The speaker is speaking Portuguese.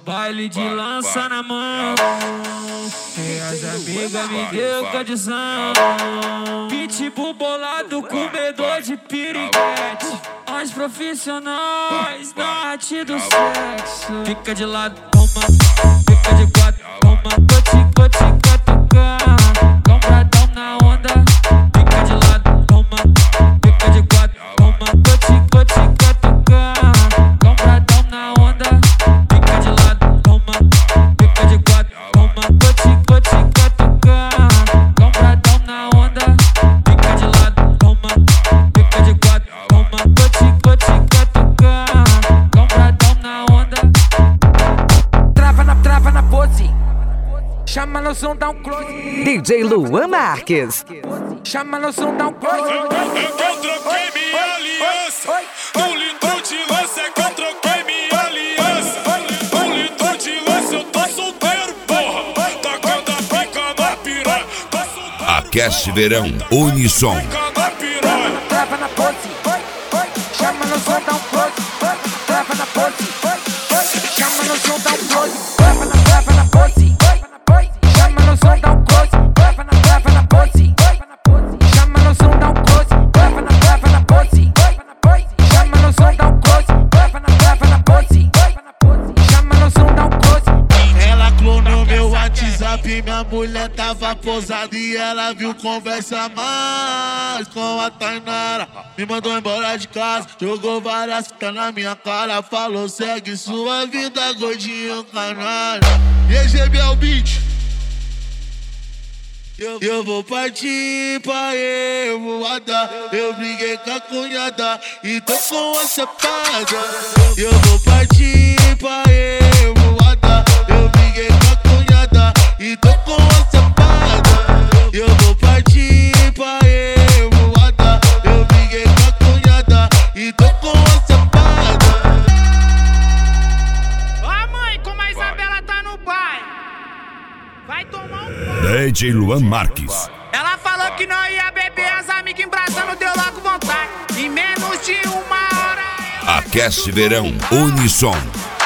baile de lança na mão. E as amigas me deu condição. Pitbull bolado, comedor de piriguete. Nós profissionais da arte do sexo. Fica de lado, toma, fica de quatro, toma. Vou te catucar, compradão na onda. Fica de lado, toma, fica de quatro, toma. Vou te catucar, compradão na onda. Fica de lado, toma, fica de quatro, toma. Vou te catucar, compradão na onda. Fica de lado, toma, fica de quatro, toma. Vou te catucar, compradão na onda. Trava na pose. Chama no som, dá um close. DJ Luan Marques. Chama no som, dá um close. Eu troquei minha aliança. Um litro de lança é que eu troquei minha aliança. Um litro de lança, eu tô solteiro, porra. Tacando a pica na piranha. Aquece Verão Unissom. Trava na pose. Chama no som, dá um close. Trava na pose. Chama no som, dá um close. Trava na pose. Chama no som, dá um close. Trava na pose. Chama no som, dá um close. Trava na pose. Chama no som, dá um close. Trava na pose. Chama no som, dá um close. Ela clonou meu WhatsApp, minha mulher tava posada e ela viu conversa mais com a Tainara. Me mandou embora de casa, jogou várias fitas na minha cara. Falou, segue sua vida, gordinho canalha. E aí, GB é o beat. Eu vou partir pra Evoada. Eu briguei com a cunhada e tô com a sapada. Eu vou partir pra Evoada. Eu briguei com a cunhada e tô com a sapada. Eu vou partir pra Evoada. Eu briguei com a cunhada e tô com a sapada. Ó mãe, como a Isabela tá no baile. Vai tomar um pau. DJ Luan Marques. Ela falou que não ia beber, as amigas embraçando, deu logo vontade. Em menos de uma hora. Aquece Verão Unissom.